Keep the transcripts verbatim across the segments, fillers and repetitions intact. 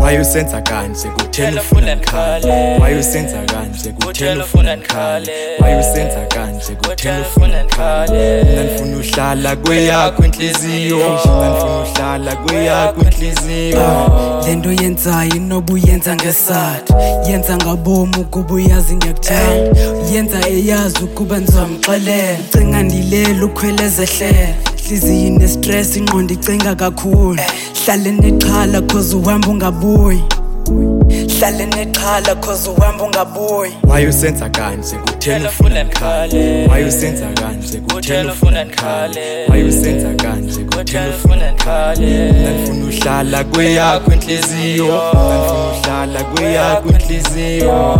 Why usenza kanje kuthena ufuna ngikhale? Why usenza kanje kuthena ufuna ngikhale? Why usenza kanje kuthena ufuna ngikhale? Mina ngifuna uhlala kweyakho inhliziyo, mina ngifuna uhlala kweyakho inhliziyo. Lento yenzayo inobuyenza ngesathu, yenza ngabomu ukuba uyazi ngiyakuthanda, yenza eyazi ukuba ngizomxelela. Cinga ndilele ukhweleze ehlele, hliziyo ine-stress ingqondo icinga kakhulu. Hlale nexhala cause uhamba ungabuyi, hlale nexhala cause uhamba ungabuyi. Why usenza kanje kuthena ufuna ngikhale? Why usenza kanje kuthena ufuna ngikhale? Why usenza kanje kuthena ufuna ngikhale? Mina ngifuna uhlala kweyakho inhliziyo, mina ngifuna uhlala kweyakho inhliziyo.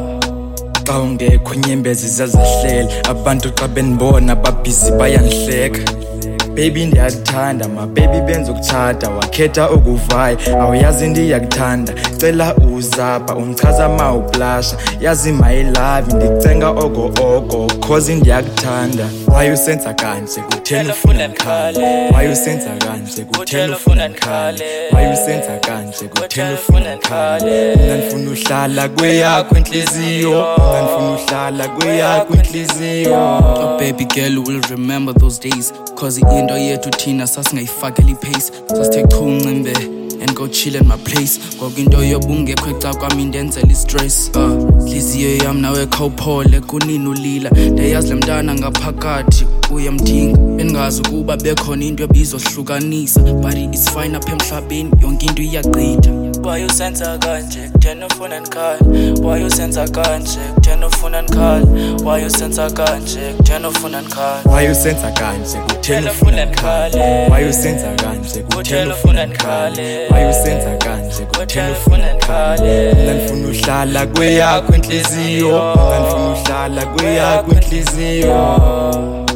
Xa ungekho inyembezi zazahlele, abantu xa benibona babhizi bayangihleka. Baby ndiyakuthanda, ma baby benza ukuchata, wakhetha ukuvaya, awuyazi ndiyakuthanda. Cela uzapha umchaza ma uplasha, yazi my love ndikucenga oko oko cause ndiyakuthanda. Why usenza kanje kuthena ufuna ngikhale? Why usenza kanje kuthena ufuna ngikhale? Why usenza kanje kuthena ufuna ngikhale? Mina ngifuna uhlala kweyakho inhliziyo, mina ngifuna uhlala kweyakho inhliziyo. Oh baby girl, will remember those days cause into yethu thina sasingayifakeli pace, sasithe uncimbe and go chill at my place. Kwakwinto yobungekho eca kwami ndenzela i-stress. uh, Hliziyo yam nawe khawuphole kunini ulila, ndayazi le mntana ngaphakathi uyamdinga. Bengazi ukuba bekhona into ebizohlukanisa, but it's fine apha emhlabeni yonke into iyagqitha. Why usenza kanje kuthena ufuna ngikhale? Why usenza kanje kuthena ufuna ngikhale? Why usenza kanje kuthena ufuna ngikhale? Why usenza kanje kuthena ufuna ngikhale? Why usenza kanje kuthena ufuna ngikhale? Why usenza kanje kuthena ufuna ngikhale? Mina ngifuna uhlala kweyakho inhliziyo, mina ngifuna uhlala kweyakho inhliziyo.